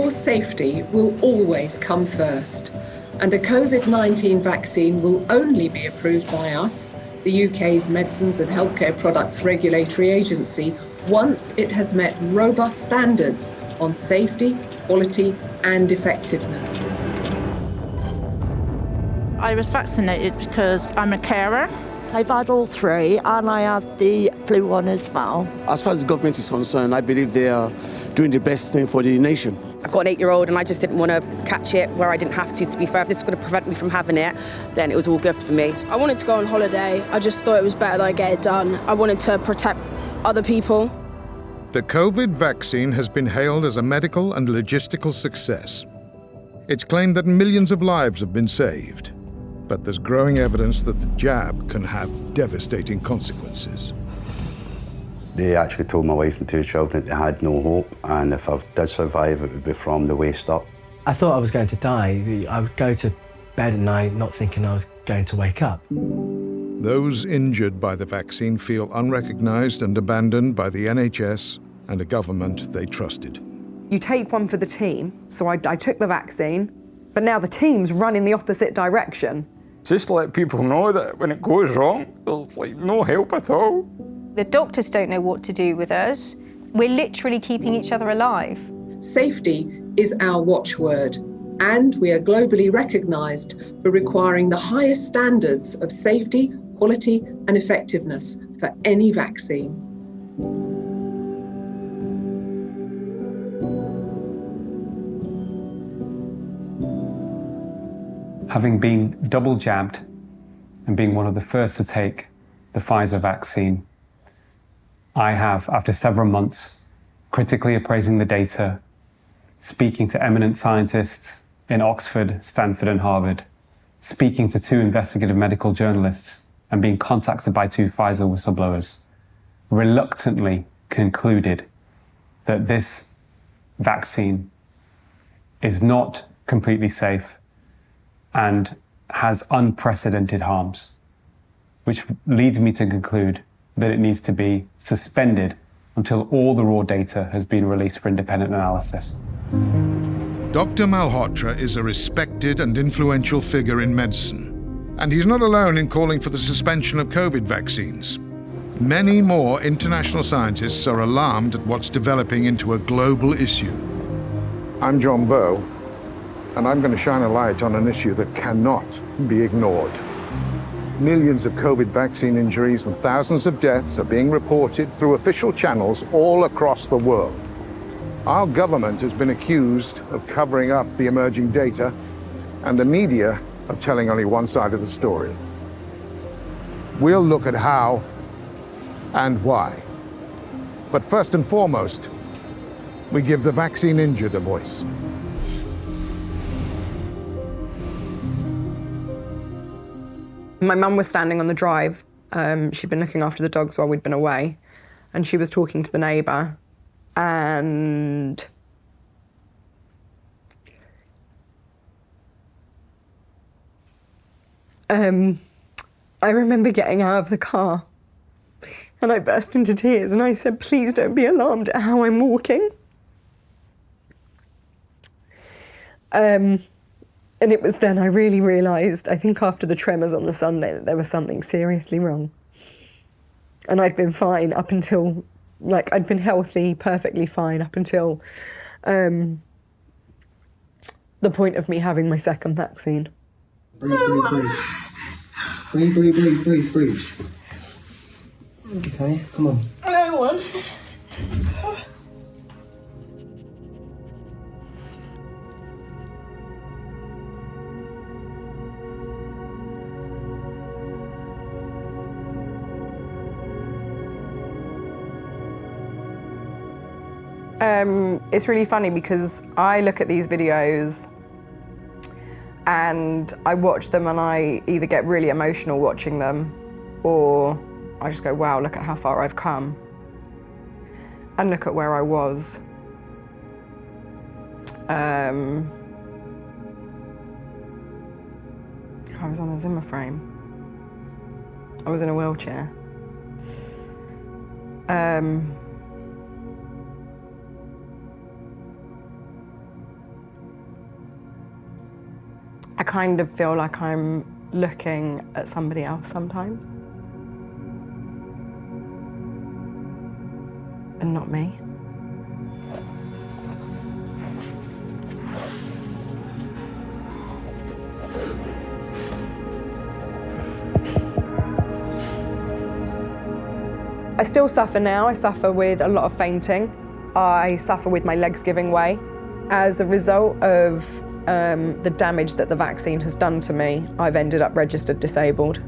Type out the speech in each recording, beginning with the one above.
Your safety will always come first, and a COVID-19 vaccine will only be approved by us, the UK's Medicines and Healthcare Products Regulatory Agency, once it has met robust standards on safety, quality and effectiveness. I was vaccinated because I'm a carer. I've had all three and I have the flu one as well. As far as the government is concerned, I believe they are doing the best thing for the nation. I've got an 8-year-old and I just didn't want to catch it where I didn't have to be fair. If this was going to prevent me from having it, then it was all good for me. I wanted to go on holiday. I just thought it was better that I get it done. I wanted to protect other people. The COVID vaccine has been hailed as a medical and logistical success. It's claimed that millions of lives have been saved, but there's growing evidence that the jab can have devastating consequences. They actually told my wife and 2 children that they had no hope, and if I did survive, it would be from the waist up. I thought I was going to die. I would go to bed at night not thinking I was going to wake up. Those injured by the vaccine feel unrecognised and abandoned by the NHS and a government they trusted. You take one for the team, so I took the vaccine, but now the team's running the opposite direction. Just to let people know that when it goes wrong, there's no help at all. The doctors don't know what to do with us. We're literally keeping each other alive. Safety is our watchword, and we are globally recognised for requiring the highest standards of safety, quality and effectiveness for any vaccine. Having been double jabbed and being one of the first to take the Pfizer vaccine, I have, after several months, critically appraising the data, speaking to eminent scientists in Oxford, Stanford and Harvard, speaking to 2 investigative medical journalists and being contacted by 2 Pfizer whistleblowers, reluctantly concluded that this vaccine is not completely safe and has unprecedented harms, which leads me to conclude that it needs to be suspended until all the raw data has been released for independent analysis. Dr. Malhotra is a respected and influential figure in medicine, and he's not alone in calling for the suspension of COVID vaccines. Many more international scientists are alarmed at what's developing into a global issue. I'm John Bowe, and I'm going to shine a light on an issue that cannot be ignored. Millions of COVID vaccine injuries and thousands of deaths are being reported through official channels all across the world. Our government has been accused of covering up the emerging data and the media of telling only one side of the story. We'll look at how and why. But first and foremost, we give the vaccine injured a voice. My mum was standing on the drive. She'd been looking after the dogs while we'd been away, and she was talking to the neighbour, and I remember getting out of the car and I burst into tears and I said, please don't be alarmed at how I'm walking. And it was then I really realised, I think after the tremors on the Sunday, that there was something seriously wrong. And I'd been fine up until, I'd been healthy, perfectly fine up until the point of me having my second vaccine. Breathe, breathe, breathe. Breathe, breathe, breathe, breathe, breathe. Okay, come on. I don't want. It's really funny because I look at these videos and I watch them and I either get really emotional watching them or I just go, wow, look at how far I've come and look at where I was. I was on a Zimmer frame. I was in a wheelchair. I kind of feel like I'm looking at somebody else sometimes. And not me. I still suffer now. I suffer with a lot of fainting. I suffer with my legs giving way. As a result of the damage that the vaccine has done to me, I've ended up registered disabled.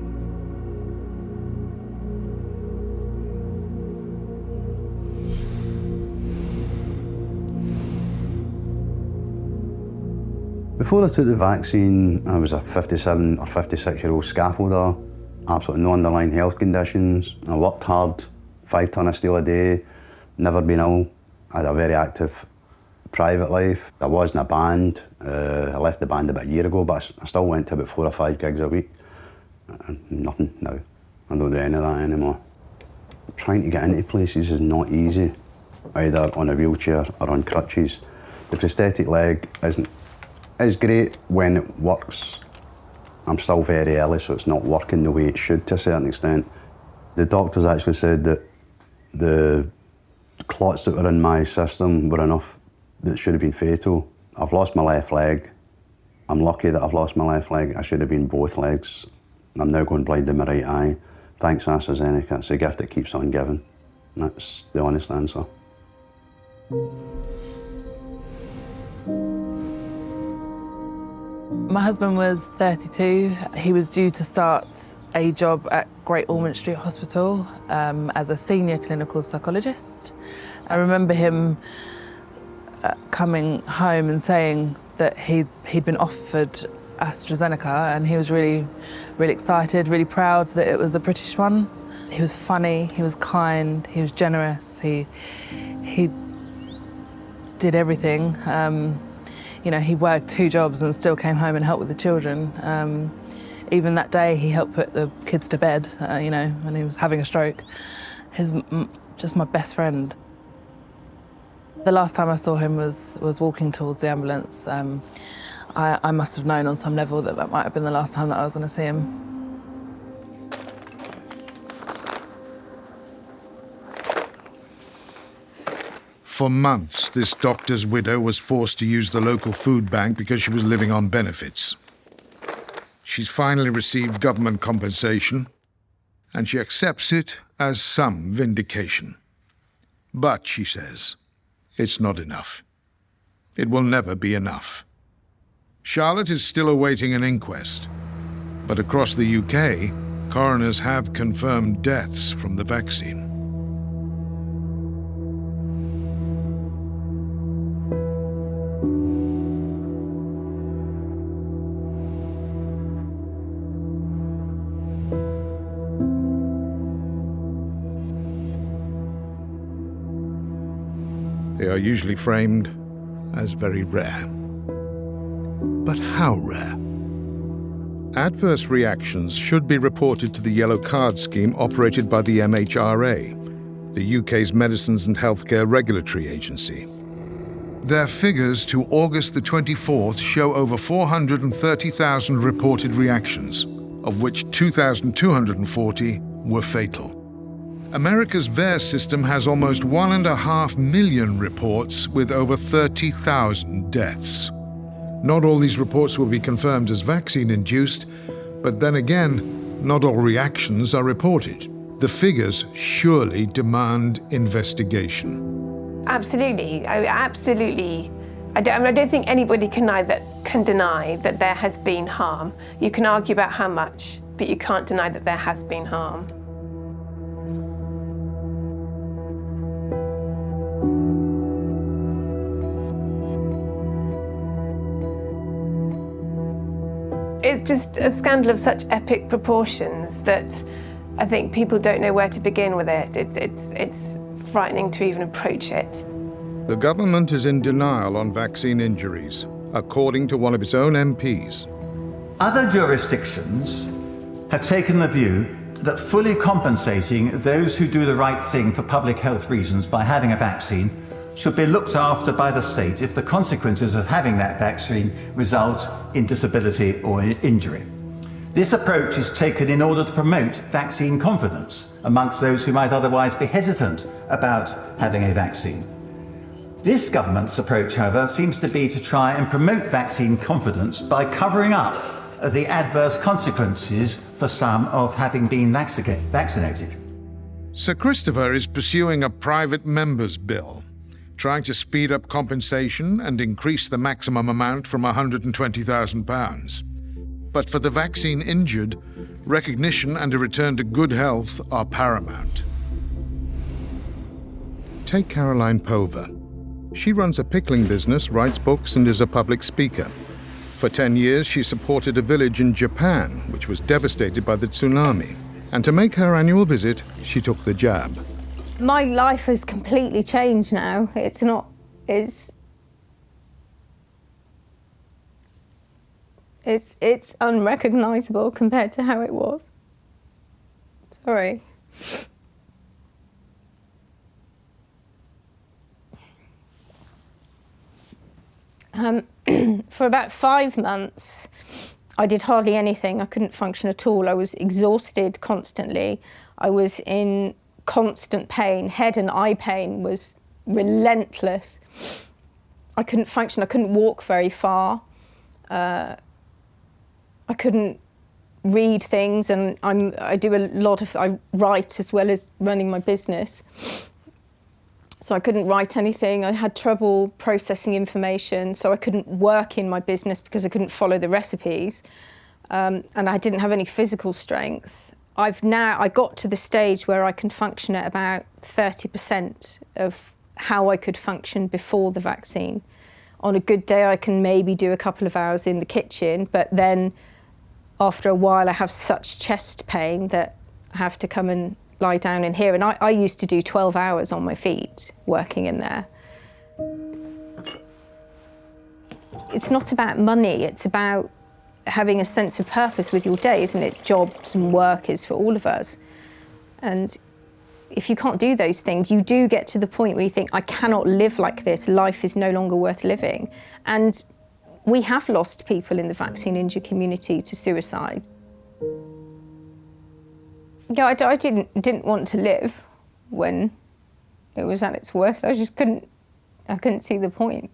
Before I took the vaccine, I was a 57 or 56-year-old scaffolder, absolutely no underlying health conditions. I worked hard, 5 tonnes of steel a day, never been ill. I had a very active private life. I was in a band. I left the band about a year ago, but I still went to about 4 or 5 gigs a week. Nothing now. I don't do any of that anymore. Trying to get into places is not easy, either on a wheelchair or on crutches. The prosthetic leg is great when it works. I'm still very early, so it's not working the way it should to a certain extent. The doctors actually said that the clots that were in my system were enough that should have been fatal. I've lost my left leg. I'm lucky that I've lost my left leg. I should have been both legs. I'm now going blind in my right eye. Thanks AstraZeneca, it's a gift that keeps on giving. That's the honest answer. My husband was 32. He was due to start a job at Great Ormond Street Hospital as a senior clinical psychologist. I remember him coming home and saying that he'd been offered AstraZeneca, and he was really excited, really proud that it was a British one. He was funny, he was kind, he was generous, he did everything. You know, he worked 2 jobs and still came home and helped with the children. Even that day, he helped put the kids to bed, you know, when he was having a stroke. He's just my best friend. The last time I saw him was walking towards the ambulance. I must have known on some level that might have been the last time that I was going to see him. For months, this doctor's widow was forced to use the local food bank because she was living on benefits. She's finally received government compensation, and she accepts it as some vindication. But, she says, it's not enough. It will never be enough. Charlotte is still awaiting an inquest, but across the UK, coroners have confirmed deaths from the vaccine. They are usually framed as very rare. But how rare? Adverse reactions should be reported to the Yellow Card scheme operated by the MHRA, the UK's Medicines and Healthcare Regulatory Agency. Their figures to August the 24th show over 430,000 reported reactions, of which 2,240 were fatal. America's VAERS system has almost 1.5 million reports with over 30,000 deaths. Not all these reports will be confirmed as vaccine-induced, but then again, not all reactions are reported. The figures surely demand investigation. Absolutely, absolutely. I don't think anybody can deny that there has been harm. You can argue about how much, but you can't deny that there has been harm. It's just a scandal of such epic proportions that I think people don't know where to begin with it. It's frightening to even approach it. The government is in denial on vaccine injuries, according to one of its own MPs. Other jurisdictions have taken the view that fully compensating those who do the right thing for public health reasons by having a vaccine should be looked after by the state if the consequences of having that vaccine result in disability or injury. This approach is taken in order to promote vaccine confidence amongst those who might otherwise be hesitant about having a vaccine. This government's approach, however, seems to be to try and promote vaccine confidence by covering up the adverse consequences for some of having been vaccinated. Sir Christopher is pursuing a private member's bill, trying to speed up compensation and increase the maximum amount from £120,000. But for the vaccine injured, recognition and a return to good health are paramount. Take Caroline Pover. She runs a pickling business, writes books, and is a public speaker. For 10 years, she supported a village in Japan, which was devastated by the tsunami. And to make her annual visit, she took the jab. My life has completely changed now. It's unrecognisable compared to how it was. Sorry. For about 5 months, I did hardly anything. I couldn't function at all. I was exhausted constantly. I was in constant pain. Head and eye pain was relentless. I couldn't function. I couldn't walk very far. I couldn't read things, and I write as well as running my business. So I couldn't write anything. I had trouble processing information, so I couldn't work in my business because I couldn't follow the recipes. And I didn't have any physical strength. I got to the stage where I can function at about 30% of how I could function before the vaccine. On a good day, I can maybe do a couple of hours in the kitchen, but then after a while, I have such chest pain that I have to come and lie down in here. And I used to do 12 hours on my feet working in there. It's not about money, it's about having a sense of purpose with your day, isn't it? Jobs and work is for all of us. And if you can't do those things, you do get to the point where you think, I cannot live like this, life is no longer worth living. And we have lost people in the vaccine injured community to suicide. Yeah, I didn't want to live when it was at its worst. I couldn't see the point.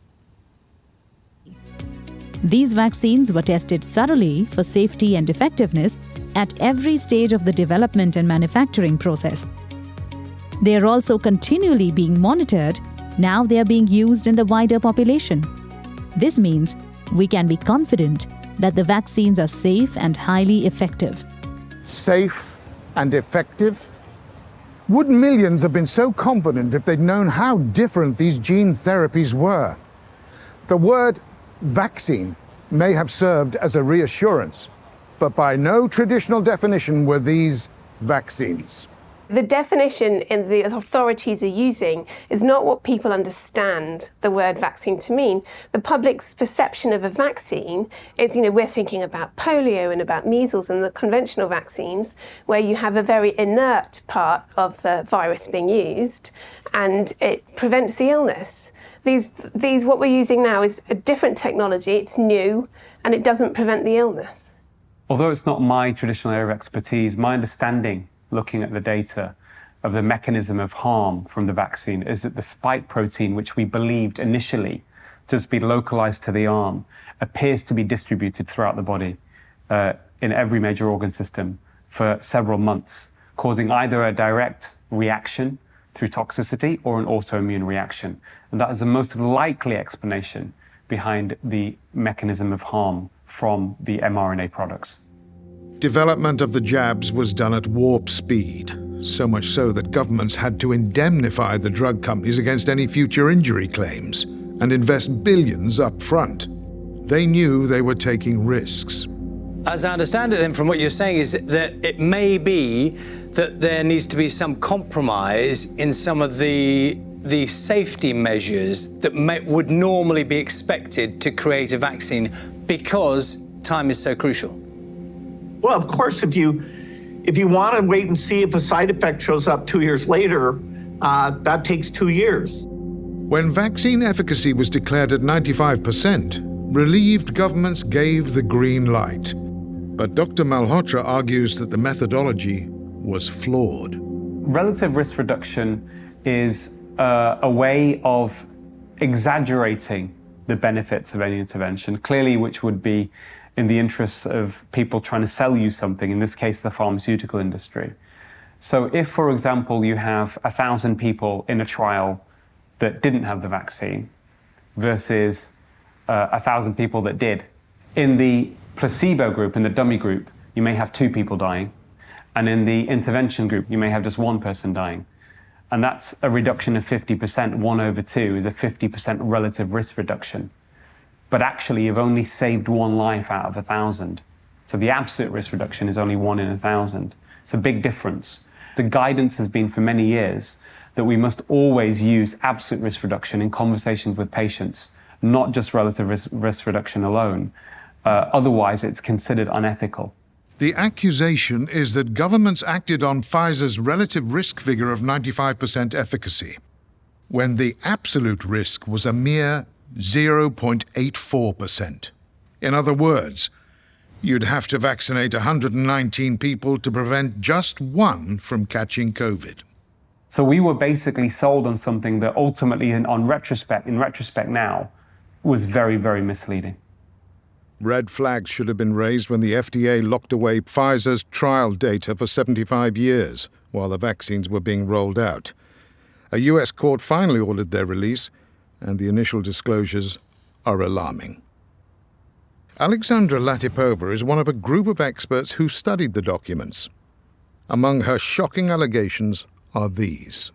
These vaccines were tested thoroughly for safety and effectiveness at every stage of the development and manufacturing process. They are also continually being monitored. Now they are being used in the wider population. This means we can be confident that the vaccines are safe and highly effective. Safe and effective? Would millions have been so confident if they'd known how different these gene therapies were? The word vaccine may have served as a reassurance, but by no traditional definition were these vaccines. The definition the authorities are using is not what people understand the word vaccine to mean. The public's perception of a vaccine is, we're thinking about polio and about measles and the conventional vaccines, where you have a very inert part of the virus being used and it prevents the illness. What we're using now is a different technology, it's new, and it doesn't prevent the illness. Although it's not my traditional area of expertise, my understanding, looking at the data, of the mechanism of harm from the vaccine is that the spike protein, which we believed initially to just be localized to the arm, appears to be distributed throughout the body in every major organ system for several months, causing either a direct reaction through toxicity or an autoimmune reaction. And that is the most likely explanation behind the mechanism of harm from the mRNA products. Development of the jabs was done at warp speed, so much so that governments had to indemnify the drug companies against any future injury claims and invest billions up front. They knew they were taking risks. As I understand it then from what you're saying is that it may be that there needs to be some compromise in some of the safety measures that would normally be expected to create a vaccine because time is so crucial. Well, of course, if you want to wait and see if a side effect shows up 2 years later, that takes 2 years. When vaccine efficacy was declared at 95%, relieved governments gave the green light. But Dr. Malhotra argues that the methodology was flawed. Relative risk reduction is a way of exaggerating the benefits of any intervention, clearly which would be in the interests of people trying to sell you something, in this case the pharmaceutical industry. So if, for example, you have 1,000 people in a trial that didn't have the vaccine versus 1,000 people that did, in the placebo group, in the dummy group, you may have 2 people dying, and in the intervention group, you may have just 1 person dying. And that's a reduction of 50%. 1/2 is a 50% relative risk reduction. But actually, you've only saved 1 life out of 1,000. So the absolute risk reduction is only 1 in 1,000. It's a big difference. The guidance has been for many years that we must always use absolute risk reduction in conversations with patients, not just relative risk reduction alone. Otherwise, it's considered unethical. The accusation is that governments acted on Pfizer's relative risk figure of 95% efficacy, when the absolute risk was a mere 0.84%. In other words, you'd have to vaccinate 119 people to prevent just 1 from catching COVID. So we were basically sold on something that ultimately, in retrospect now, was very, very misleading. Red flags should have been raised when the FDA locked away Pfizer's trial data for 75 years while the vaccines were being rolled out. A US court finally ordered their release, and the initial disclosures are alarming. Alexandra Latipova is one of a group of experts who studied the documents. Among her shocking allegations are these.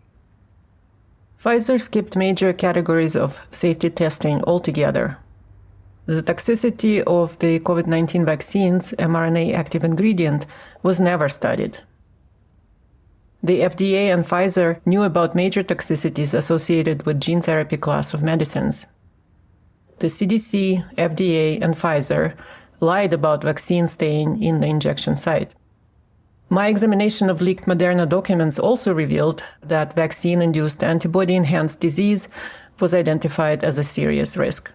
Pfizer skipped major categories of safety testing altogether. The toxicity of the COVID-19 vaccine's mRNA active ingredient was never studied. The FDA and Pfizer knew about major toxicities associated with gene therapy class of medicines. The CDC, FDA, and Pfizer lied about vaccine staying in the injection site. My examination of leaked Moderna documents also revealed that vaccine-induced antibody-enhanced disease was identified as a serious risk.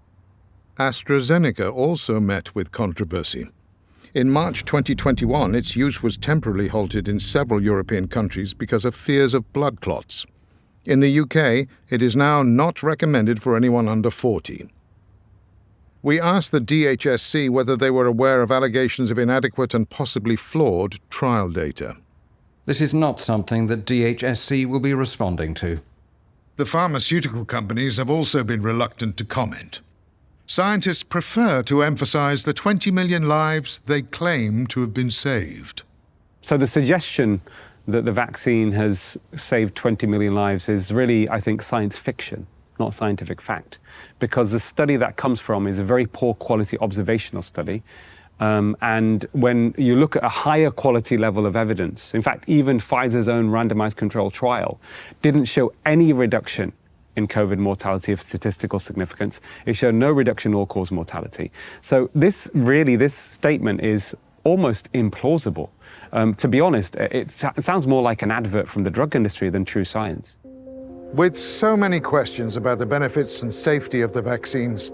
AstraZeneca also met with controversy. In March 2021, its use was temporarily halted in several European countries because of fears of blood clots. In the UK, it is now not recommended for anyone under 40. We asked the DHSC whether they were aware of allegations of inadequate and possibly flawed trial data. This is not something that DHSC will be responding to. The pharmaceutical companies have also been reluctant to comment. Scientists prefer to emphasize the 20 million lives they claim to have been saved. So the suggestion that the vaccine has saved 20 million lives is really, I think, science fiction, not scientific fact, because the study that comes from is a very poor quality observational study. And when you look at a higher quality level of evidence, in fact, even Pfizer's own randomized control trial didn't show any reduction in COVID mortality of statistical significance. It showed no reduction in all-cause mortality. So this statement is almost implausible. To be honest, it sounds more like an advert from the drug industry than true science. With so many questions about the benefits and safety of the vaccines,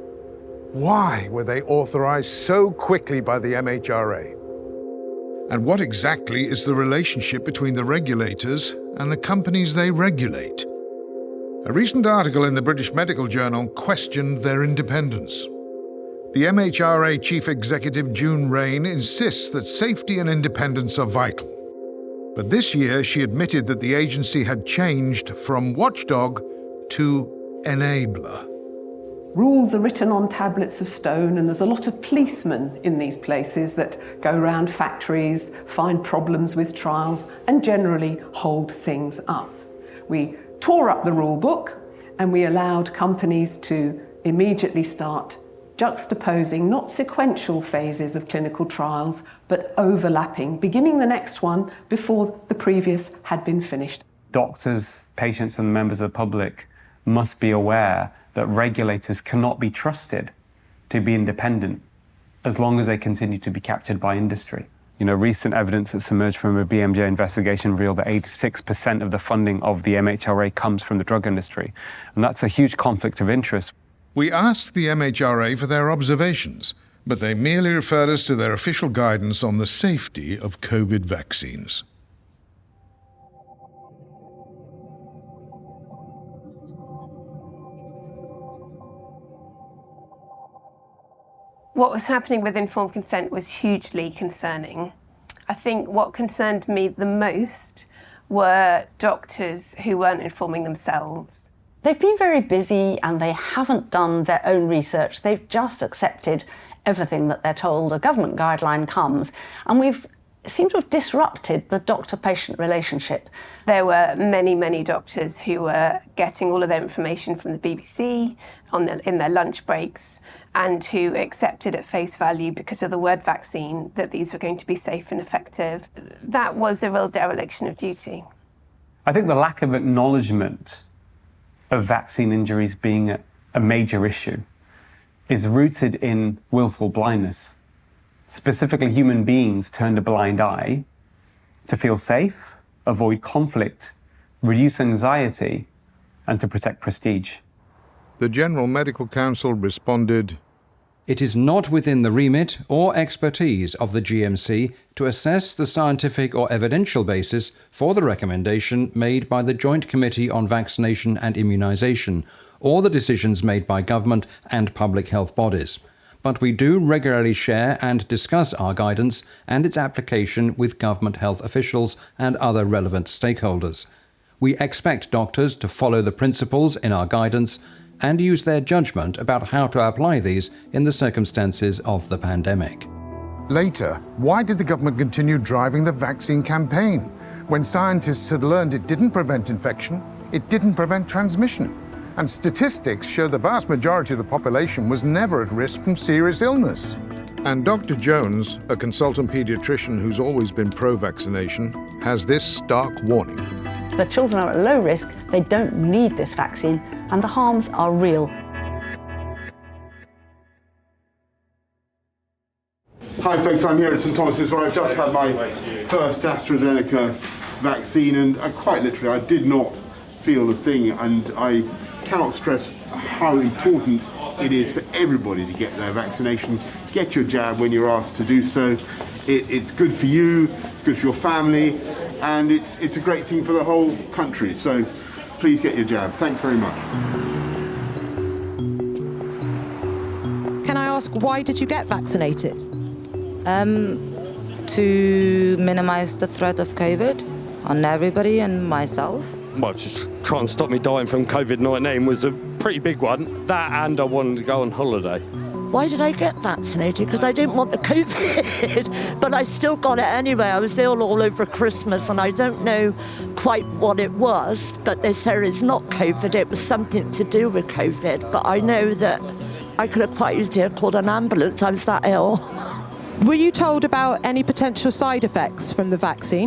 why were they authorized so quickly by the MHRA? And what exactly is the relationship between the regulators and the companies they regulate? A recent article in the British Medical Journal questioned their independence. The MHRA Chief Executive June Rain insists that safety and independence are vital. But this year she admitted that the agency had changed from watchdog to enabler. Rules are written on tablets of stone, and there's a lot of policemen in these places that go around factories, find problems with trials, and generally hold things up. We tore up the rule book, and we allowed companies to immediately start juxtaposing not sequential phases of clinical trials, but overlapping, beginning the next one before the previous had been finished. Doctors, patients, and members of the public must be aware that regulators cannot be trusted to be independent as long as they continue to be captured by industry. Recent evidence that's emerged from a BMJ investigation revealed that 86% of the funding of the MHRA comes from the drug industry. And that's a huge conflict of interest. We asked the MHRA for their observations, but they merely referred us to their official guidance on the safety of COVID vaccines. What was happening with informed consent was hugely concerning. I think what concerned me the most were doctors who weren't informing themselves. They've been very busy and they haven't done their own research. They've just accepted everything that they're told. A government guideline comes, and we've seemed to have disrupted the doctor-patient relationship. There were many, many doctors who were getting all of their information from the BBC in their lunch breaks, and who accepted at face value, because of the word vaccine, that these were going to be safe and effective. That was a real dereliction of duty. I think the lack of acknowledgement of vaccine injuries being a major issue is rooted in willful blindness. Specifically, human beings turned a blind eye to feel safe, avoid conflict, reduce anxiety, and to protect prestige. The General Medical Council responded, "It is not within the remit or expertise of the GMC to assess the scientific or evidential basis for the recommendation made by the Joint Committee on Vaccination and Immunisation, or the decisions made by government and public health bodies. But we do regularly share and discuss our guidance and its application with government health officials and other relevant stakeholders. We expect doctors to follow the principles in our guidance and use their judgment about how to apply these in the circumstances of the pandemic." Later, why did the government continue driving the vaccine campaign when scientists had learned it didn't prevent infection, it didn't prevent transmission? And statistics show the vast majority of the population was never at risk from serious illness. And Dr. Jones, a consultant paediatrician who's always been pro-vaccination, has this stark warning. The children are at low risk, they don't need this vaccine, and the harms are real. Hi folks, I'm here at St Thomas's where I've just had my first AstraZeneca vaccine, and quite literally I did not feel a thing, and I cannot stress how important it is for everybody to get their vaccination. Get your jab when you're asked to do so. It's good for you, it's good for your family, and it's a great thing for the whole country. So please get your jab. Thanks very much. Can I ask, why did you get vaccinated? To minimise the threat of COVID on everybody and myself. Well, just try and stop me dying from COVID-19 was a pretty big one. That, and I wanted to go on holiday. Why did I get vaccinated? Because I didn't want the COVID, but I still got it anyway. I was ill all over Christmas, and I don't know quite what it was, but they said it's not COVID, it was something to do with COVID. But I know that I could have quite easily called an ambulance, I was that ill. Were you told about any potential side effects from the vaccine?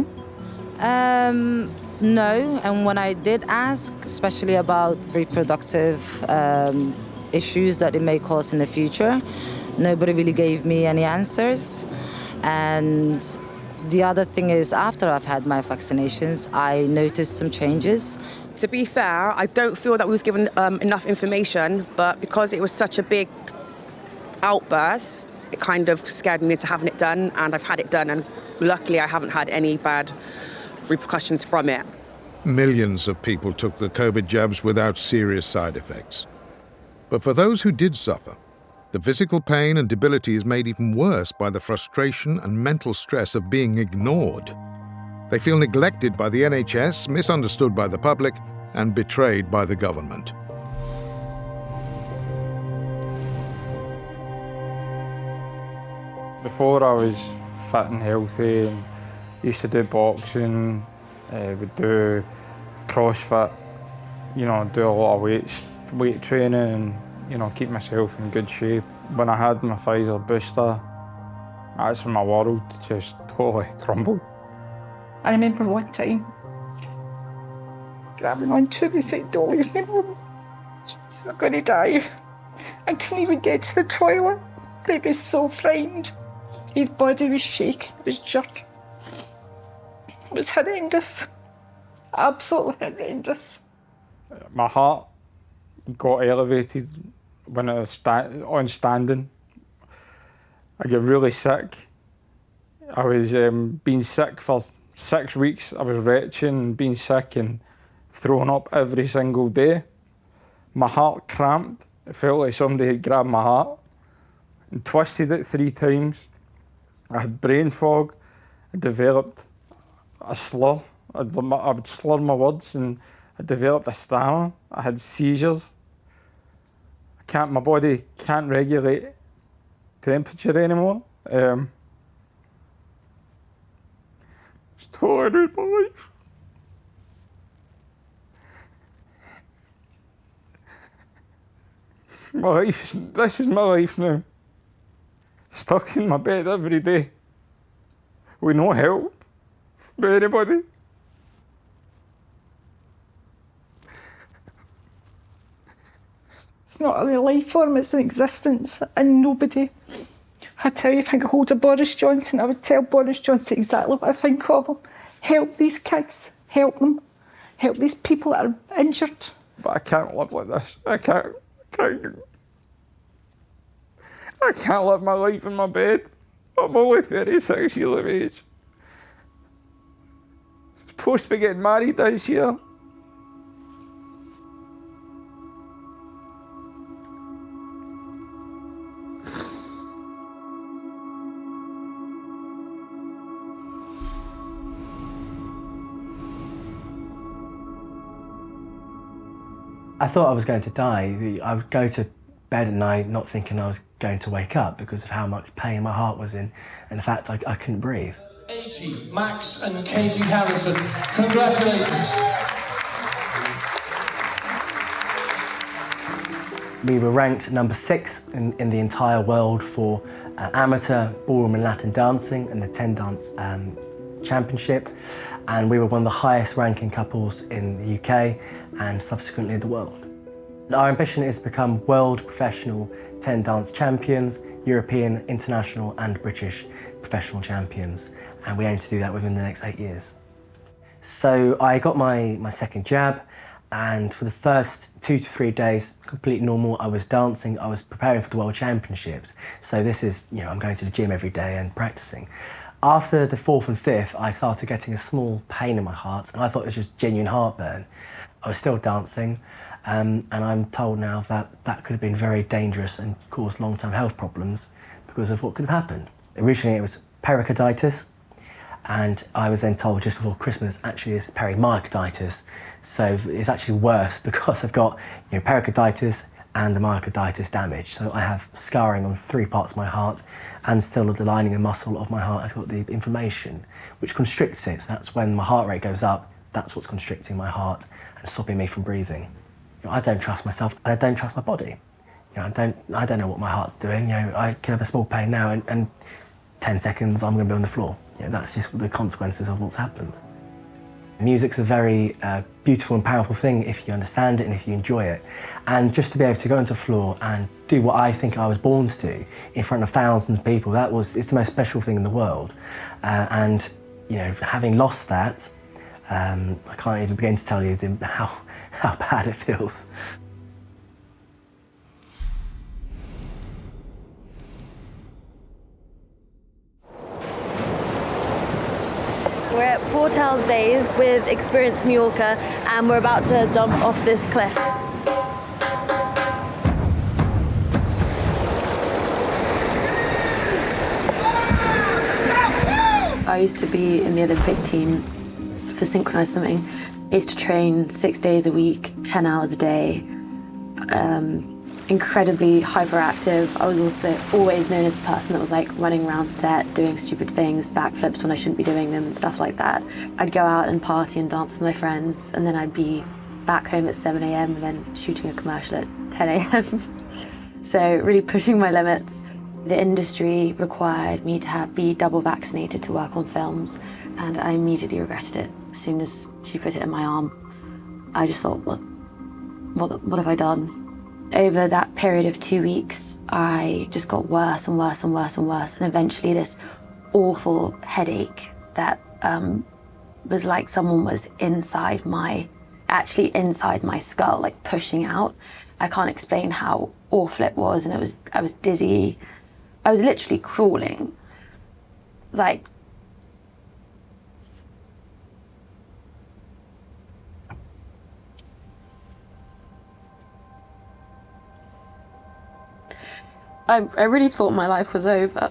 No, and when I did ask, especially about reproductive issues that it may cause in the future, nobody really gave me any answers. And the other thing is, after I've had my vaccinations, I noticed some changes. To be fair, I don't feel that we was given enough information, but because it was such a big outburst, it kind of scared me into having it done, and I've had it done, and luckily I haven't had any bad repercussions from it. Millions of people took the COVID jabs without serious side effects. But for those who did suffer, the physical pain and debility is made even worse by the frustration and mental stress of being ignored. They feel neglected by the NHS, misunderstood by the public, and betrayed by the government. Before I was fit and healthy and used to do boxing, would do CrossFit, do a lot of weight training and, keep myself in good shape. When I had my Pfizer booster, that's when my world just totally crumbled. I remember one time grabbing onto the side dolly and saying, I'm going to die. I couldn't even get to the toilet. They were so frightened. His body was shaking, it was jerking. It was horrendous. Absolutely horrendous. My heart got elevated when I was on standing. I got really sick. I was being sick for 6 weeks. I was retching, being sick and throwing up every single day. My heart cramped. It felt like somebody had grabbed my heart and twisted it 3 times. I had brain fog. I developed a slur. I would slur my words, and I developed a stammer. I had seizures. My body can't regulate temperature anymore. It's totally ruined my life. This is my life now. Stuck in my bed every day with no help from anybody. It's not a life form, it's an existence, and nobody. I tell you, if I could hold a Boris Johnson, I would tell Boris Johnson exactly what I think of him. Help these kids, help them, help these people that are injured. But I can't live like this. I can't live my life in my bed. I'm only 36 years of age. I'm supposed to be getting married this year. I thought I was going to die. I would go to bed at night not thinking I was going to wake up because of how much pain my heart was in and the fact I couldn't breathe. 80, Max and Katie Harrison. Congratulations. We were ranked number 6 in the entire world for amateur ballroom and Latin dancing in the 10 Dance Championship, and we were one of the highest ranking couples in the UK and subsequently the world. Our ambition is to become world professional 10 dance champions, European, international and British professional champions, and we aim to do that within the next 8 years. So I got my second jab, and for the first 2 to 3 days, completely normal. I was dancing, I was preparing for the World Championships. So this is, I'm going to the gym every day and practicing. After the 4th and 5th, I started getting a small pain in my heart, and I thought it was just genuine heartburn. I was still dancing, and I'm told now that that could have been very dangerous and caused long-term health problems because of what could have happened. Originally it was pericarditis, and I was then told just before Christmas, actually it's perimyocarditis. So it's actually worse because I've got pericarditis and the myocarditis damage. So I have scarring on 3 parts of my heart, and still the lining and muscle of my heart has got the inflammation, which constricts it. So that's when my heart rate goes up, that's what's constricting my heart and stopping me from breathing. I don't trust myself, and I don't trust my body. I don't know what my heart's doing. I can have a small pain now, and 10 seconds I'm going to be on the floor. That's just the consequences of what's happened. Music's a very beautiful and powerful thing if you understand it and if you enjoy it. And just to be able to go onto the floor and do what I think I was born to do in front of thousands of people, it's the most special thing in the world. And having lost that, I can't even begin to tell you how bad it feels. We're at Portals Bays with Experience Mallorca, and we're about to jump off this cliff. I used to be in the Olympic team for synchronized swimming. I used to train 6 days a week, 10 hours a day. Incredibly hyperactive. I was also always known as the person that was like running around set, doing stupid things, backflips when I shouldn't be doing them and stuff like that. I'd go out and party and dance with my friends, and then I'd be back home at 7 a.m. and then shooting a commercial at 10 a.m. So really pushing my limits. The industry required me to be double vaccinated to work on films, and I immediately regretted it. As soon as she put it in my arm, I just thought, what have I done? Over that period of 2 weeks, I just got worse and worse and worse and worse. And eventually this awful headache that was like someone was actually inside my skull, like pushing out. I can't explain how awful it was, and I was dizzy. I was literally crawling. Like, I really thought my life was over.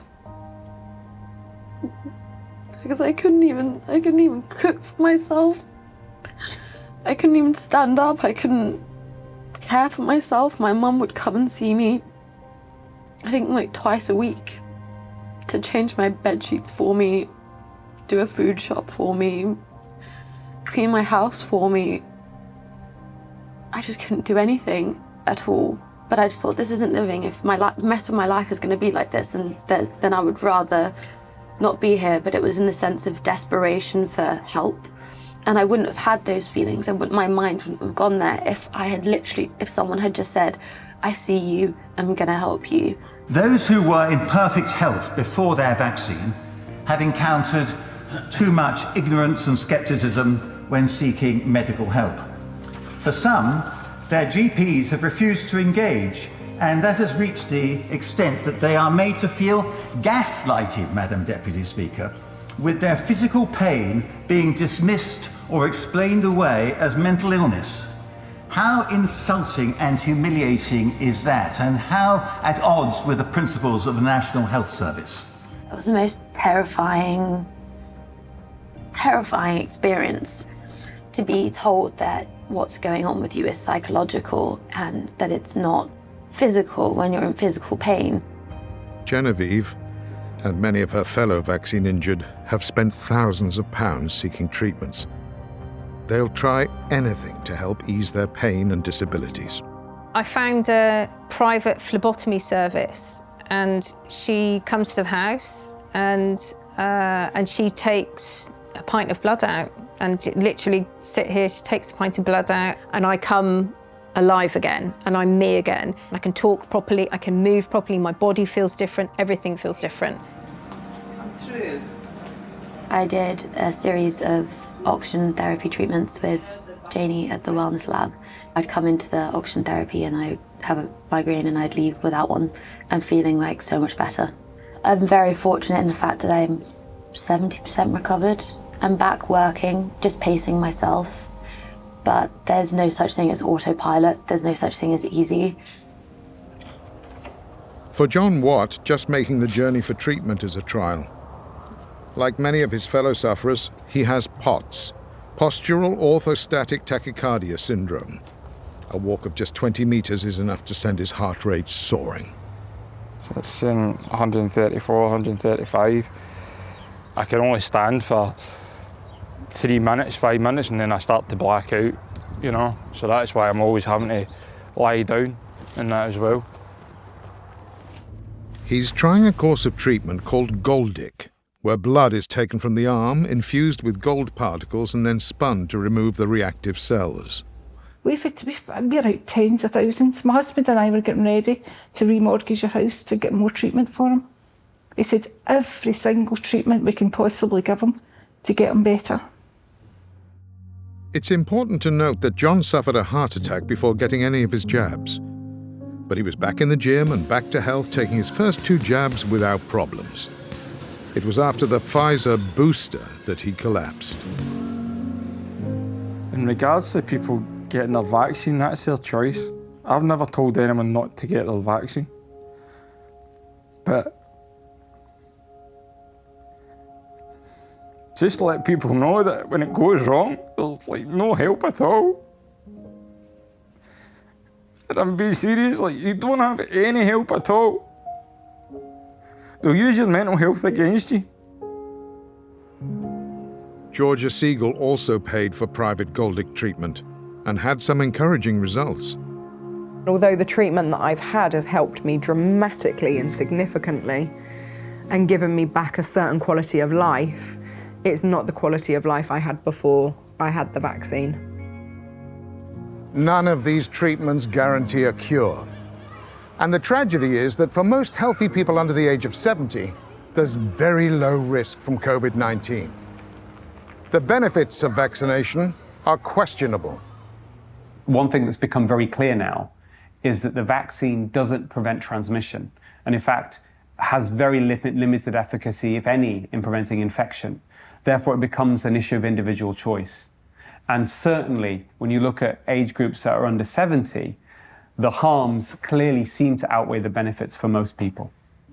Because I couldn't even cook for myself. I couldn't even stand up. I couldn't care for myself. My mum would come and see me, I think like twice a week, to change my bed sheets for me, do a food shop for me, clean my house for me. I just couldn't do anything at all. But I just thought, this isn't living. If the rest of my life is going to be like this, then I would rather not be here. But it was in the sense of desperation for help. And I wouldn't have had those feelings. My mind wouldn't have gone there if if someone had just said, I see you, I'm going to help you. Those who were in perfect health before their vaccine have encountered too much ignorance and scepticism when seeking medical help. For some, their GPs have refused to engage, and that has reached the extent that they are made to feel gaslighted, Madam Deputy Speaker, with their physical pain being dismissed or explained away as mental illness. How insulting and humiliating is that, and how at odds with the principles of the National Health Service? It was the most terrifying experience to be told that what's going on with you is psychological and that it's not physical when you're in physical pain. Genevieve and many of her fellow vaccine injured have spent thousands of pounds seeking treatments. They'll try anything to help ease their pain and disabilities. I found a private phlebotomy service, and she comes to the house and she takes a pint of blood out, and literally sit here, she takes a pint of blood out, and I come alive again, and I'm me again. I can talk properly, I can move properly, my body feels different, everything feels different. Come through. I did a series of oxygen therapy treatments with Janie at the Wellness Lab. I'd come into the oxygen therapy and I'd have a migraine and I'd leave without one and feeling like so much better. I'm very fortunate in the fact that I'm 70% recovered. I'm back working, just pacing myself, but there's no such thing as autopilot, there's no such thing as easy. For John Watt, just making the journey for treatment is a trial. Like many of his fellow sufferers, he has POTS, postural orthostatic tachycardia syndrome. A walk of just 20 meters is enough to send his heart rate soaring. So it's in 134, 135. I can only stand for 3 minutes, 5 minutes, and then I start to black out, you know. So that's why I'm always having to lie down in that as well. He's trying a course of treatment called Goldic, where blood is taken from the arm, infused with gold particles, and then spun to remove the reactive cells. We're out tens of thousands. My husband and I were getting ready to remortgage your house to get more treatment for him. He said every single treatment we can possibly give him to get him better. It's important to note that John suffered a heart attack before getting any of his jabs. But he was back in the gym and back to health, taking his first 2 jabs without problems. It was after the Pfizer booster that he collapsed. In regards to people getting their vaccine, that's their choice. I've never told anyone not to get their vaccine. But just let people know that when it goes wrong, there's like no help at all. And I'm being serious, like you don't have any help at all. They'll use your mental health against you. Georgia Siegel also paid for private Goldic treatment and had some encouraging results. Although the treatment that I've had has helped me dramatically and significantly and given me back a certain quality of life, it's not the quality of life I had before I had the vaccine. none of these treatments guarantee a cure. And the tragedy is that for most healthy people under the age of 70, there's very low risk from COVID-19. The benefits of vaccination are questionable. One thing that's become very clear now is that the vaccine doesn't prevent transmission, and in fact has very limited efficacy, if any, in preventing infection. Therefore, it becomes an issue of individual choice. And certainly, when you look at age groups that are under 70, the harms clearly seem to outweigh the benefits for most people.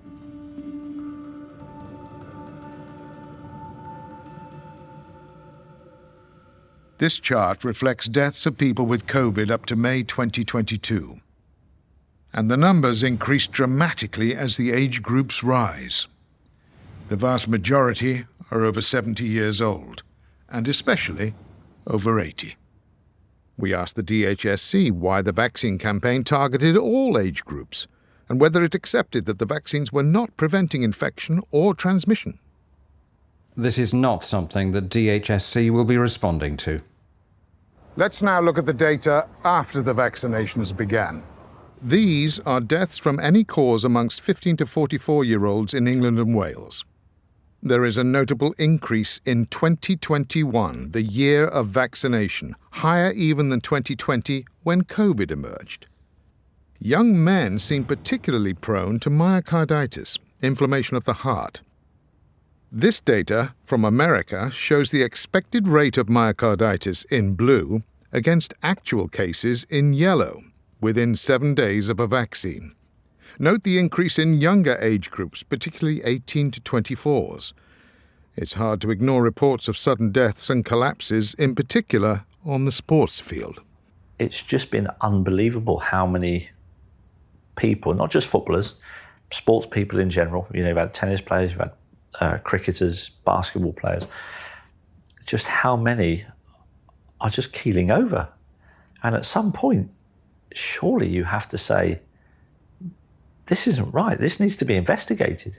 This chart reflects deaths of people with COVID up to May 2022. And the numbers increase dramatically as the age groups rise. The vast majority are over 70 years old, and especially over 80. We asked the DHSC why the vaccine campaign targeted all age groups, and whether it accepted that the vaccines were not preventing infection or transmission. This is not something that DHSC will be responding to. Let's now look at the data after the vaccinations began. These are deaths from any cause amongst 15 to 44-year-olds in England and Wales. There is a notable increase in 2021, the year of vaccination, higher even than 2020 when COVID emerged. Young men seem particularly prone to myocarditis, inflammation of the heart. This data from America shows the expected rate of myocarditis in blue against actual cases in yellow within 7 days of a vaccine. Note the increase in younger age groups, particularly 18 to 24s. It's hard to ignore reports of sudden deaths and collapses, in particular on the sports field. It's just been unbelievable how many people, not just footballers, sports people in general, you've had tennis players, you've had cricketers, basketball players, just how many are just keeling over. And at some point, surely you have to say, this isn't right, this needs to be investigated,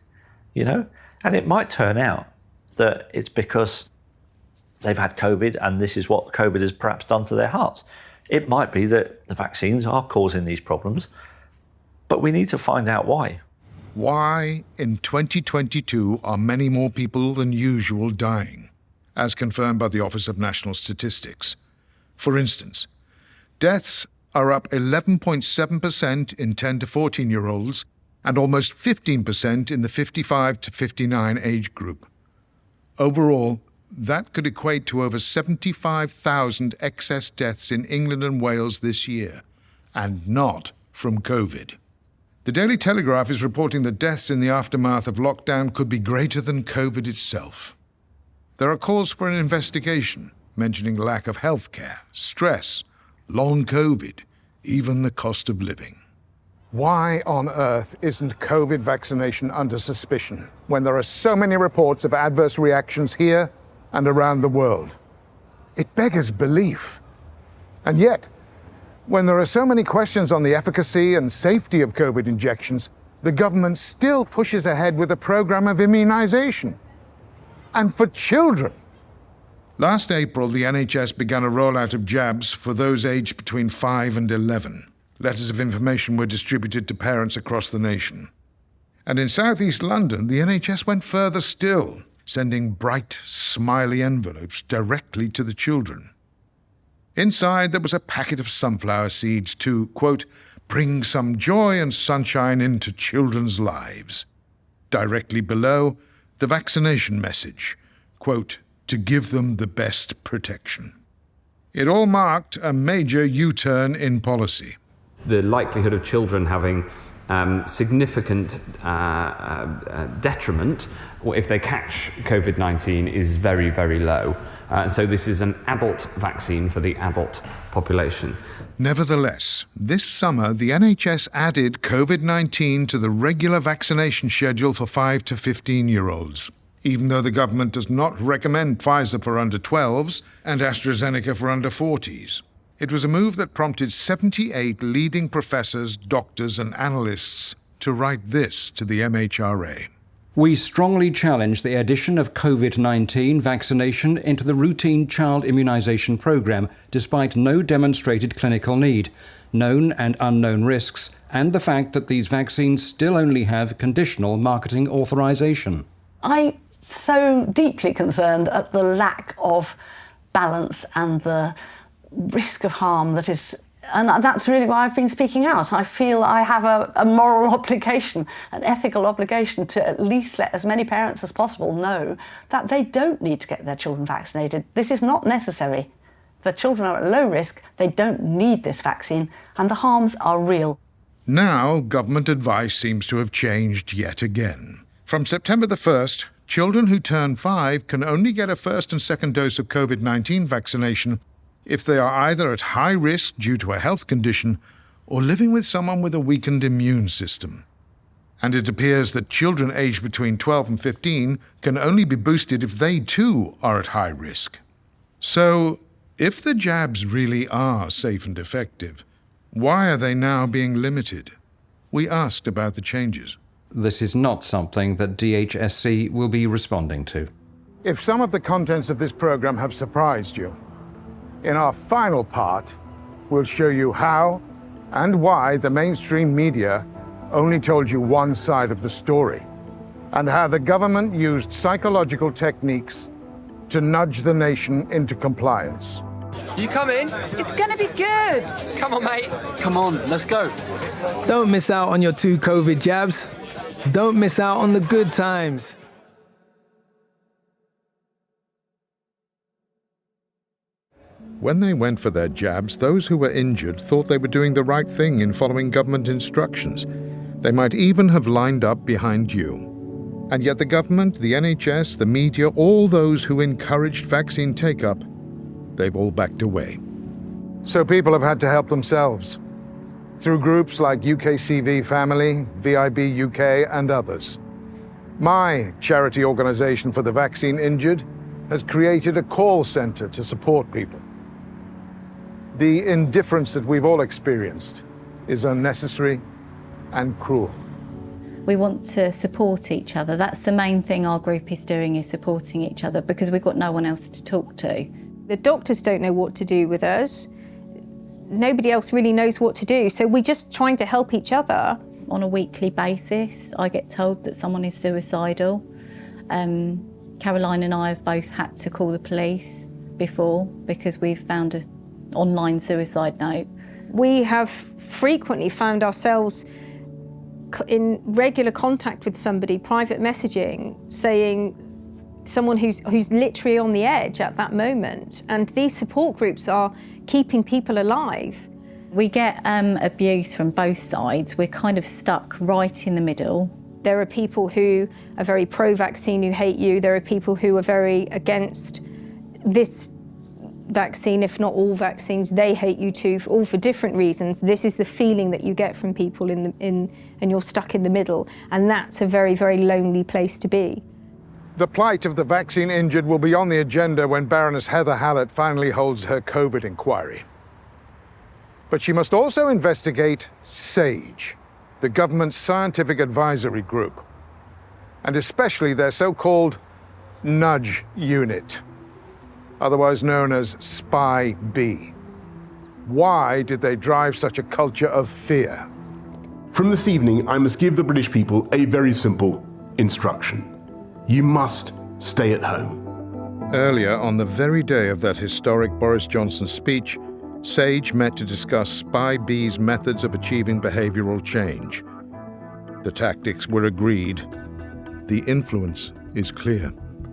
And it might turn out that it's because they've had COVID and this is what COVID has perhaps done to their hearts. It might be that the vaccines are causing these problems, but we need to find out why. Why, in 2022, are many more people than usual dying, as confirmed by the Office of National Statistics? For instance, deaths are up 11.7% in 10 to 14-year-olds and almost 15% in the 55 to 59 age group. Overall, that could equate to over 75,000 excess deaths in England and Wales this year, and not from COVID. The Daily Telegraph is reporting that deaths in the aftermath of lockdown could be greater than COVID itself. There are calls for an investigation, mentioning lack of healthcare, stress, long COVID, even the cost of living. Why on earth isn't COVID vaccination under suspicion when there are so many reports of adverse reactions here and around the world? It beggars belief. And yet, when there are so many questions on the efficacy and safety of COVID injections, the government still pushes ahead with a program of immunization. And for children. Last April, the NHS began a rollout of jabs for those aged between 5 and 11. Letters of information were distributed to parents across the nation. And in South East London, the NHS went further still, sending bright, smiley envelopes directly to the children. Inside, there was a packet of sunflower seeds to, quote, bring some joy and sunshine into children's lives. Directly below, the vaccination message, quote, to give them the best protection. It all marked a major U-turn in policy. The likelihood of children having significant detriment if they catch COVID-19 is very, very low. So this is an adult vaccine for the adult population. Nevertheless, this summer the NHS added COVID-19 to the regular vaccination schedule for 5 to 15-year-olds, even though the government does not recommend Pfizer for under 12s and AstraZeneca for under 40s. It was a move that prompted 78 leading professors, doctors and analysts to write this to the MHRA. We strongly challenge the addition of COVID-19 vaccination into the routine child immunisation programme, despite no demonstrated clinical need, known and unknown risks, and the fact that these vaccines still only have conditional marketing authorisation. I'm so deeply concerned at the lack of balance and the risk of harm that is. And that's really why I've been speaking out. I feel I have a moral obligation, an ethical obligation to at least let as many parents as possible know that they don't need to get their children vaccinated. This is not necessary. The children are at low risk, they don't need this vaccine, and the harms are real. Now, government advice seems to have changed yet again. From September the 1st, children who turn 5 can only get a first and second dose of COVID-19 vaccination if they are either at high risk due to a health condition or living with someone with a weakened immune system. And it appears that children aged between 12 and 15 can only be boosted if they too are at high risk. So, if the jabs really are safe and effective, why are they now being limited? We asked about the changes. This is not something that DHSC will be responding to. If some of the contents of this program have surprised you, in our final part, we'll show you how and why the mainstream media only told you one side of the story, and how the government used psychological techniques to nudge the nation into compliance. You come in? It's gonna be good. Come on, mate. Come on, let's go. Don't miss out on your 2 COVID jabs. Don't miss out on the good times. When they went for their jabs, those who were injured thought they were doing the right thing in following government instructions. They might even have lined up behind you. And yet the government, the NHS, the media, all those who encouraged vaccine take-up, they've all backed away. So people have had to help themselves through groups like UKCV Family, VIB UK, and others. My charity organisation for the vaccine injured has created a call centre to support people. The indifference that we've all experienced is unnecessary and cruel. We want to support each other. That's the main thing our group is doing, is supporting each other, because we've got no one else to talk to. The doctors don't know what to do with us. Nobody else really knows what to do, so we're just trying to help each other. On a weekly basis, I get told that someone is suicidal. Caroline and I have both had to call the police before because we've found an online suicide note. We have frequently found ourselves in regular contact with somebody, private messaging, saying someone who's literally on the edge at that moment. And these support groups are keeping people alive. We get abuse from both sides. We're kind of stuck right in the middle. There are people who are very pro-vaccine who hate you. There are people who are very against this vaccine, if not all vaccines. They hate you too, all for different reasons. This is the feeling that you get from people and you're stuck in the middle. And that's a very, very lonely place to be. The plight of the vaccine injured will be on the agenda when Baroness Heather Hallett finally holds her COVID inquiry. But she must also investigate SAGE, the government's scientific advisory group, and especially their so-called nudge unit, otherwise known as Spy B. Why did they drive such a culture of fear? From this evening, I must give the British people a very simple instruction. You must stay at home. Earlier, on the very day of that historic Boris Johnson speech, SAGE met to discuss Spy B's methods of achieving behavioural change. The tactics were agreed. The influence is clear.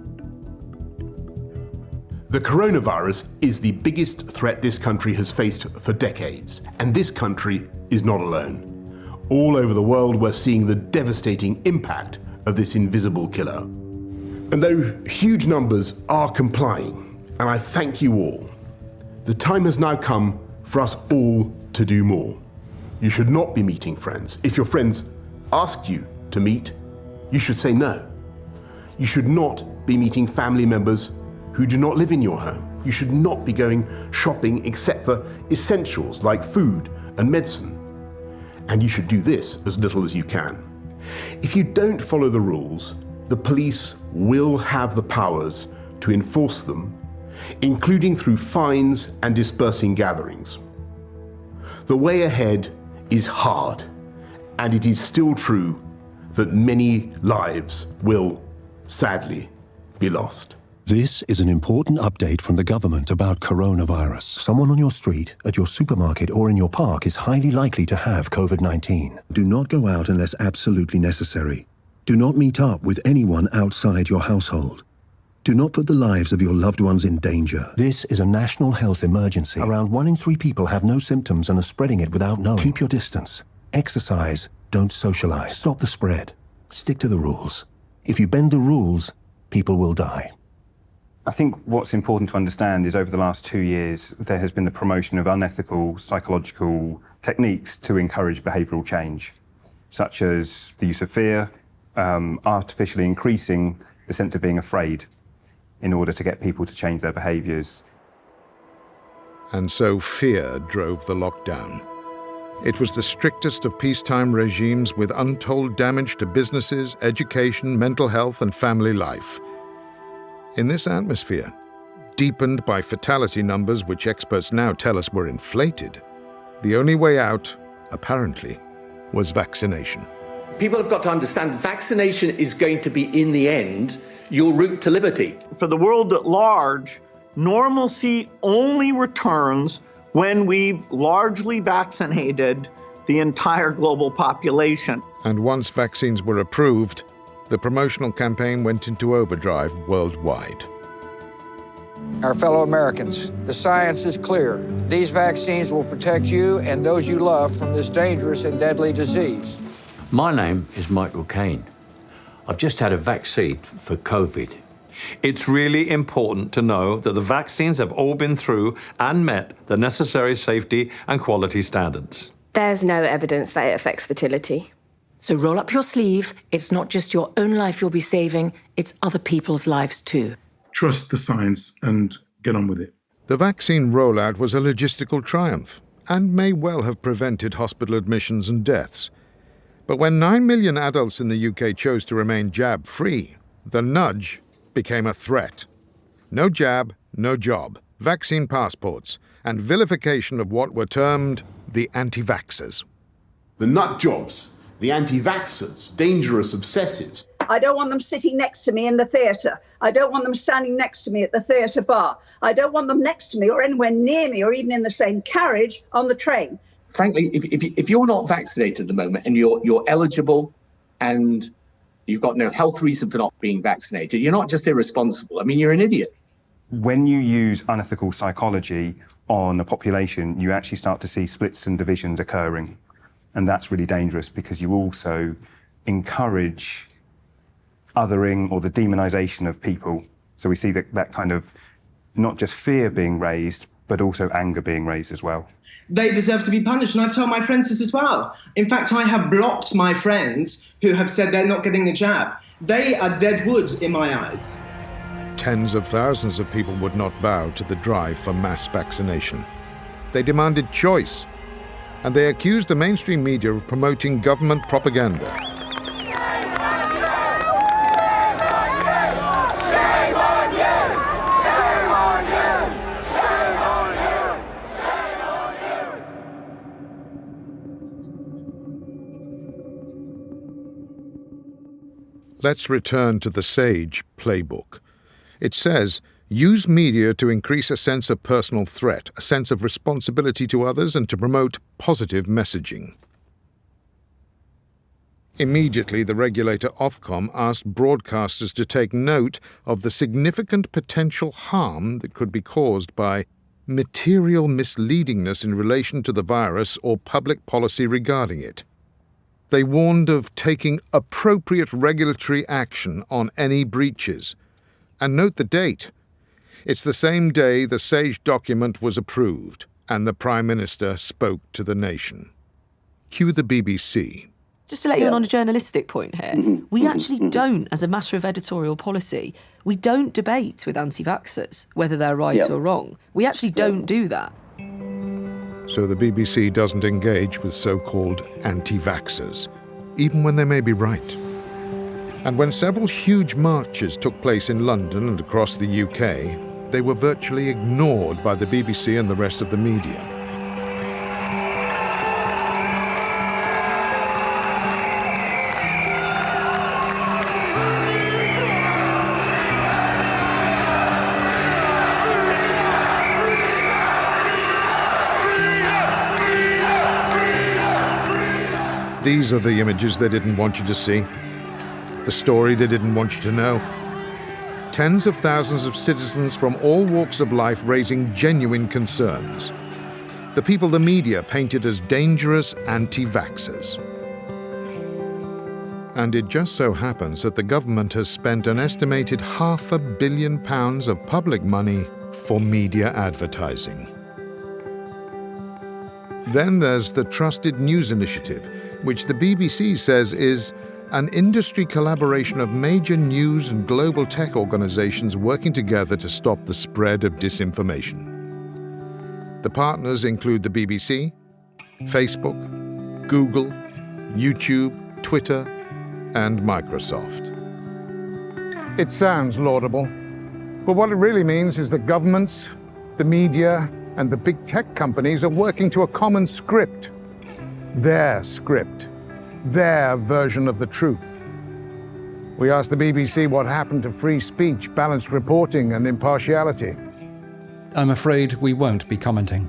The coronavirus is the biggest threat this country has faced for decades, and this country is not alone. All over the world, we're seeing the devastating impact of this invisible killer. And though huge numbers are complying, and I thank you all, the time has now come for us all to do more. You should not be meeting friends. If your friends ask you to meet, you should say no. You should not be meeting family members who do not live in your home. You should not be going shopping except for essentials like food and medicine. And you should do this as little as you can. If you don't follow the rules, the police will have the powers to enforce them, including through fines and dispersing gatherings. The way ahead is hard, and it is still true that many lives will, sadly, be lost. This is an important update from the government about coronavirus. Someone on your street, at your supermarket, or in your park is highly likely to have COVID-19. Do not go out unless absolutely necessary. Do not meet up with anyone outside your household. Do not put the lives of your loved ones in danger. This is a national health emergency. Around 1 in 3 people have no symptoms and are spreading it without knowing. Keep your distance. Exercise. Don't socialize. Stop the spread. Stick to the rules. If you bend the rules, people will die. I think what's important to understand is over the last 2 years, there has been the promotion of unethical psychological techniques to encourage behavioural change, such as the use of fear, artificially increasing the sense of being afraid in order to get people to change their behaviours. And so fear drove the lockdown. It was the strictest of peacetime regimes with untold damage to businesses, education, mental health and family life. In this atmosphere, deepened by fatality numbers which experts now tell us were inflated, the only way out, apparently, was vaccination. People have got to understand vaccination is going to be, in the end, your route to liberty. For the world at large, normalcy only returns when we've largely vaccinated the entire global population. And once vaccines were approved, the promotional campaign went into overdrive worldwide. Our fellow Americans, the science is clear. These vaccines will protect you and those you love from this dangerous and deadly disease. My name is Michael Caine. I've just had a vaccine for COVID. It's really important to know that the vaccines have all been through and met the necessary safety and quality standards. There's no evidence that it affects fertility. So roll up your sleeve. It's not just your own life you'll be saving, it's other people's lives too. Trust the science and get on with it. The vaccine rollout was a logistical triumph and may well have prevented hospital admissions and deaths. But when 9 million adults in the UK chose to remain jab-free, the nudge became a threat. No jab, no job, vaccine passports, and vilification of what were termed the anti-vaxxers. The nut jobs, the anti-vaxxers, dangerous obsessives. I don't want them sitting next to me in the theatre. I don't want them standing next to me at the theatre bar. I don't want them next to me or anywhere near me or even in the same carriage on the train. Frankly, if you're not vaccinated at the moment and you're eligible and you've got no health reason for not being vaccinated, you're not just irresponsible. I mean, you're an idiot. When you use unethical psychology on a population, you actually start to see splits and divisions occurring. And that's really dangerous because you also encourage othering or the demonization of people. So we see that kind of not just fear being raised, but also anger being raised as well. They deserve to be punished, and I've told my friends this as well. In fact, I have blocked my friends who have said they're not getting the jab. They are dead wood in my eyes. Tens of thousands of people would not bow to the drive for mass vaccination. They demanded choice, and they accused the mainstream media of promoting government propaganda. Let's return to the SAGE playbook. It says, use media to increase a sense of personal threat, a sense of responsibility to others, and to promote positive messaging. Immediately, the regulator Ofcom asked broadcasters to take note of the significant potential harm that could be caused by material misleadingness in relation to the virus or public policy regarding it. They warned of taking appropriate regulatory action on any breaches. And note the date. It's the same day the SAGE document was approved and the Prime Minister spoke to the nation. Cue the BBC. Just to let you in on a journalistic point here, we actually don't, as a matter of editorial policy, we don't debate with anti-vaxxers whether they're right or wrong. We actually don't do that. So the BBC doesn't engage with so-called anti-vaxxers, even when they may be right. And when several huge marches took place in London and across the UK, they were virtually ignored by the BBC and the rest of the media. These are the images they didn't want you to see, the story they didn't want you to know. Tens of thousands of citizens from all walks of life raising genuine concerns. The people the media painted as dangerous anti-vaxxers. And it just so happens that the government has spent an estimated £500 million of public money for media advertising. Then there's the Trusted News Initiative, which the BBC says is an industry collaboration of major news and global tech organizations working together to stop the spread of disinformation. The partners include the BBC, Facebook, Google, YouTube, Twitter, and Microsoft. It sounds laudable, but what it really means is that governments, the media, and the big tech companies are working to a common script. Their script. Their version of the truth. We asked the BBC what happened to free speech, balanced reporting, and impartiality. I'm afraid we won't be commenting.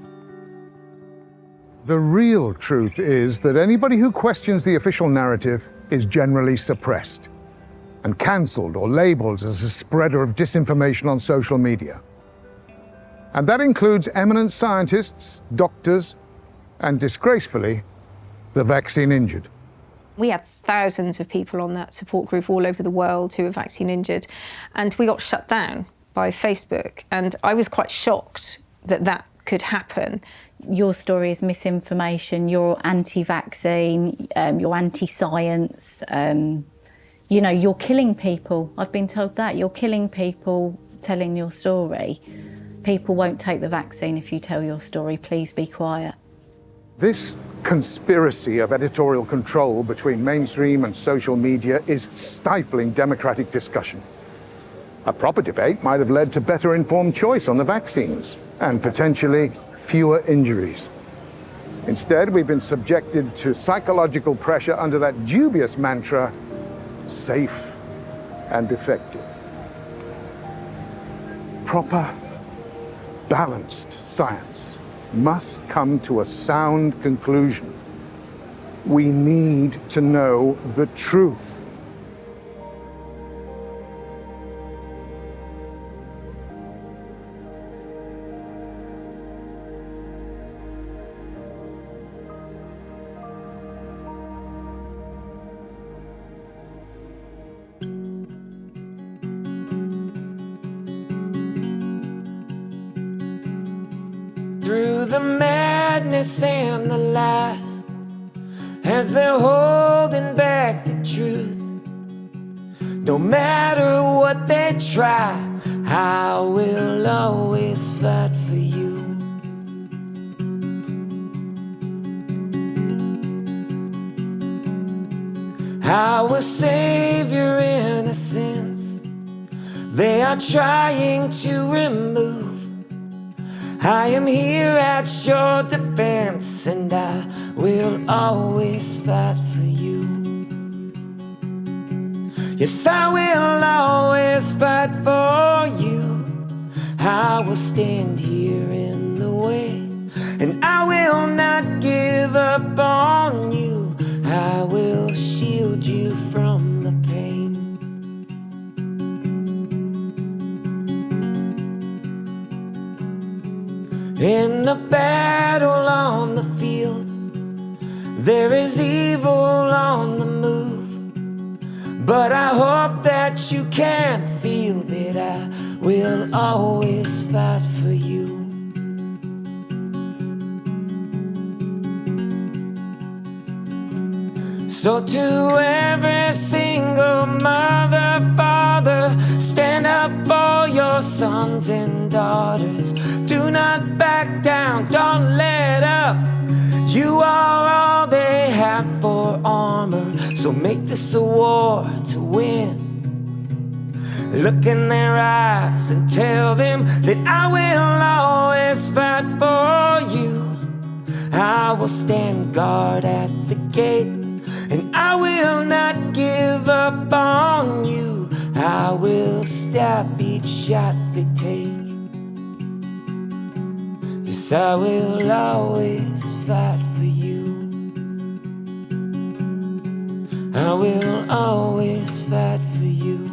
The real truth is that anybody who questions the official narrative is generally suppressed and cancelled or labelled as a spreader of disinformation on social media. And that includes eminent scientists, doctors, and disgracefully, the vaccine injured. We had thousands of people on that support group all over the world who were vaccine injured, and we got shut down by Facebook. And I was quite shocked that that could happen. Your story is misinformation, you're anti-vaccine, you're anti-science, you're killing people. I've been told that. You're killing people telling your story. People won't take the vaccine if you tell your story. Please be quiet. This conspiracy of editorial control between mainstream and social media is stifling democratic discussion. A proper debate might have led to better informed choice on the vaccines and potentially fewer injuries. Instead, we've been subjected to psychological pressure under that dubious mantra, safe and effective. Proper, balanced science must come to a sound conclusion. We need to know the truth. Through the madness and the lies, as they're holding back the truth, no matter what they try, I will always fight for you. I will save your innocence. They are trying to remove. I am here at your defense, and I will always fight for you. Yes, I will always fight for you. I will stand here in the way, and I will not give up on you. I will shield you from the pain. In the battle on the field, there is evil on the move, but I hope that you can feel that I will always fight for you. So to every single mother, father, stand up for your sons and daughters. Do not back down, don't let up. You are all they have for armor. So make this a war to win. Look in their eyes and tell them that I will always fight for you. I will stand guard at the gate, and I will not give up on you. I will stop each shot they take. Yes, I will always fight for you. I will always fight for you.